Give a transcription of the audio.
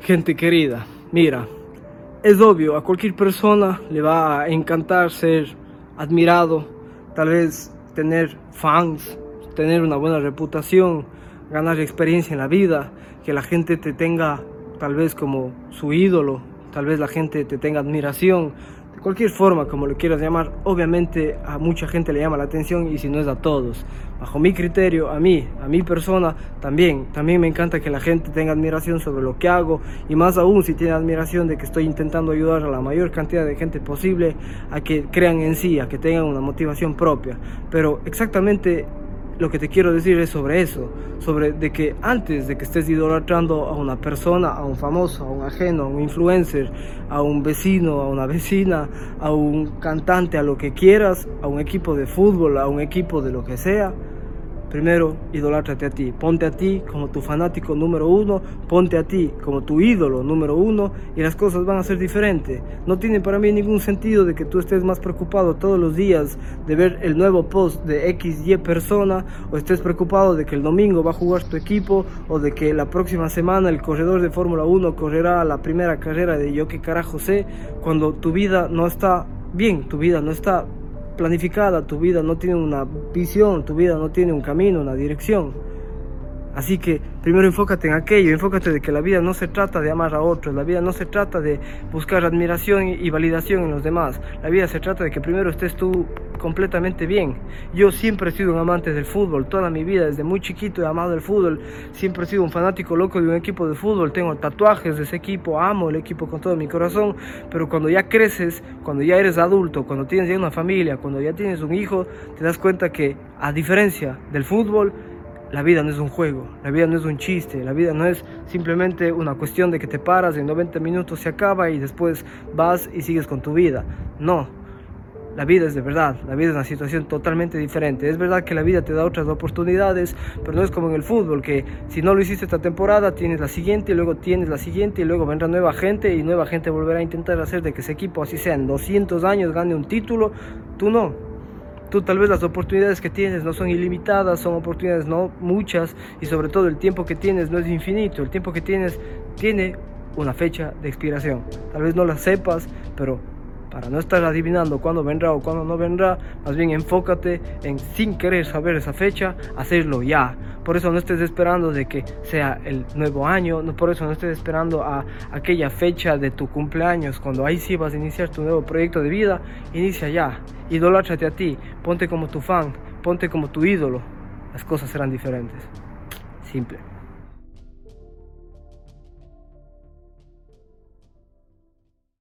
Gente querida, mira, es obvio, a cualquier persona le va a encantar ser admirado, tal vez tener fans, tener una buena reputación, ganar experiencia en la vida, que la gente te tenga tal vez como su ídolo, tal vez la gente te tenga admiración, de cualquier forma como lo quieras llamar. Obviamente a mucha gente le llama la atención, y si no es a todos. Bajo mi criterio, a mi persona, también me encanta que la gente tenga admiración sobre lo que hago, y más aún si tiene admiración de que estoy intentando ayudar a la mayor cantidad de gente posible a que crean en sí, a que tengan una motivación propia. Pero exactamente lo que te quiero decir es sobre eso, sobre de que antes de que estés idolatrando a una persona, a un famoso, a un ajeno, a un influencer, a un vecino, a una vecina, a un cantante, a lo que quieras, a un equipo de fútbol, a un equipo de lo que sea, primero idoláttate a ti, ponte a ti como tu fanático número uno, ponte a ti como tu ídolo número uno, y las cosas van a ser diferentes. No tiene para mí ningún sentido de que tú estés más preocupado todos los días de ver el nuevo post de XY persona, o estés preocupado de que el domingo va a jugar tu equipo, o de que la próxima semana el corredor de Fórmula 1 correrá la primera carrera de yo qué carajo sé, cuando tu vida no está bien, tu vida no está planificada, tu vida no tiene una visión, tu vida no tiene un camino, una dirección. Así que primero enfócate en aquello, enfócate de que la vida no se trata de amar a otros, la vida no se trata de buscar admiración y validación en los demás, la vida se trata de que primero estés tú completamente bien. Yo siempre he sido un amante del fútbol, toda mi vida, desde muy chiquito he amado el fútbol, siempre he sido un fanático loco de un equipo de fútbol, tengo tatuajes de ese equipo, amo el equipo con todo mi corazón. Pero cuando ya creces, cuando ya eres adulto, cuando tienes ya una familia, cuando ya tienes un hijo, te das cuenta que, a diferencia del fútbol, la vida no es un juego, la vida no es un chiste, la vida no es simplemente una cuestión de que te paras, en 90 minutos se acaba y después vas y sigues con tu vida. No, la vida es de verdad, la vida es una situación totalmente diferente. Es verdad que la vida te da otras oportunidades, pero no es como en el fútbol, que si no lo hiciste esta temporada, tienes la siguiente, y luego tienes la siguiente, y luego vendrá nueva gente, y nueva gente volverá a intentar hacer de que ese equipo, así sea en 200 años, gane un título. Tú no. Tú tal vez las oportunidades que tienes no son ilimitadas, son oportunidades no muchas, y sobre todo el tiempo que tienes no es infinito. El tiempo que tienes tiene una fecha de expiración. Tal vez no la sepas, pero para no estar adivinando cuándo vendrá o cuándo no vendrá, más bien enfócate en, sin querer saber esa fecha, hacerlo ya. Por eso no estés esperando de que sea el nuevo año, por eso no estés esperando a aquella fecha de tu cumpleaños, cuando ahí sí vas a iniciar tu nuevo proyecto de vida. Inicia ya, idolátrate a ti, ponte como tu fan, ponte como tu ídolo. Las cosas serán diferentes. Simple.